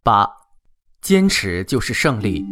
8. 坚持就是胜利。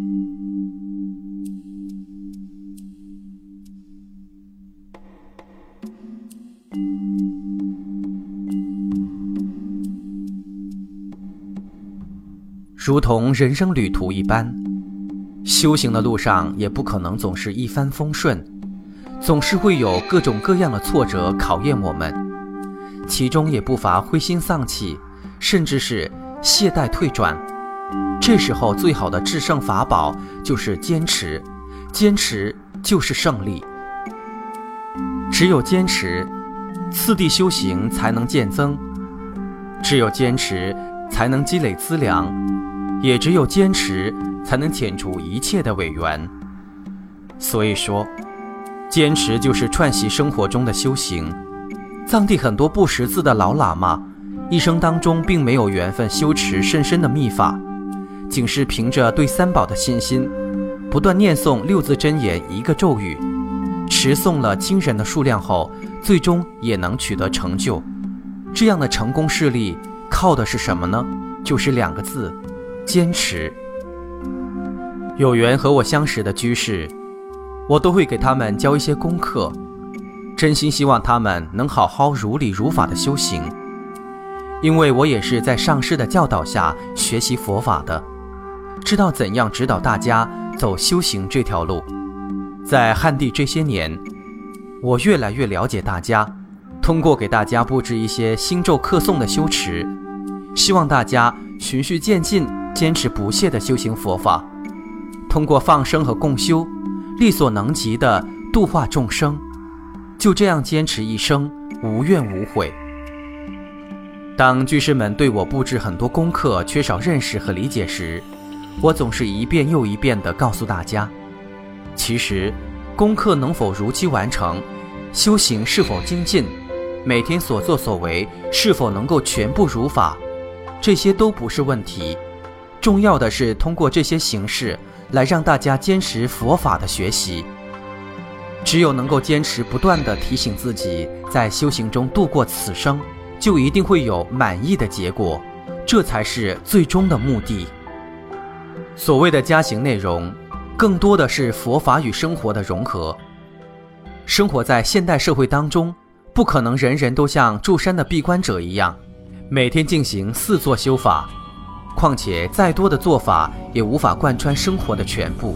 如同人生旅途一般，修行的路上也不可能总是一帆风顺，总是会有各种各样的挫折考验我们，其中也不乏灰心丧气，甚至是懈怠退转。这时候最好的制胜法宝就是坚持，坚持就是胜利。只有坚持，次第修行才能渐增；只有坚持，才能积累资粮；也只有坚持，才能遣除一切的违缘。所以说，坚持就是串习生活中的修行。藏地很多不识字的老喇嘛，一生当中并没有缘分修持甚深的秘法，仅是凭着对三宝的信心，不断念诵6字真言一个咒语，持诵了惊人的数量后，最终也能取得成就。这样的成功事例靠的是什么呢？就是2个字：坚持。有缘和我相识的居士，我都会给他们教一些功课，真心希望他们能好好如理如法的修行。因为我也是在上师的教导下学习佛法的，知道怎样指导大家走修行这条路。在汉地这些年，我越来越了解大家，通过给大家布置一些心咒课诵的修持，希望大家循序渐进，坚持不懈地修行佛法，通过放生和共修，力所能及地度化众生，就这样坚持一生，无怨无悔。当居士们对我布置很多功课缺少认识和理解时，我总是一遍又一遍地告诉大家，其实功课能否如期完成，修行是否精进，每天所作所为是否能够全部如法，这些都不是问题。重要的是通过这些形式来让大家坚持佛法的学习。只有能够坚持不断地提醒自己在修行中度过此生，就一定会有满意的结果，这才是最终的目的。所谓的加行内容，更多的是佛法与生活的融合。生活在现代社会当中，不可能人人都像住山的闭关者一样，每天进行4座修法，况且再多的做法也无法贯穿生活的全部。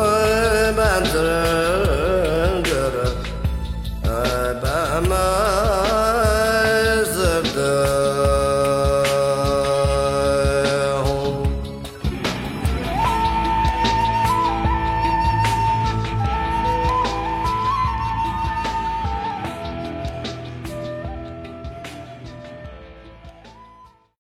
Mama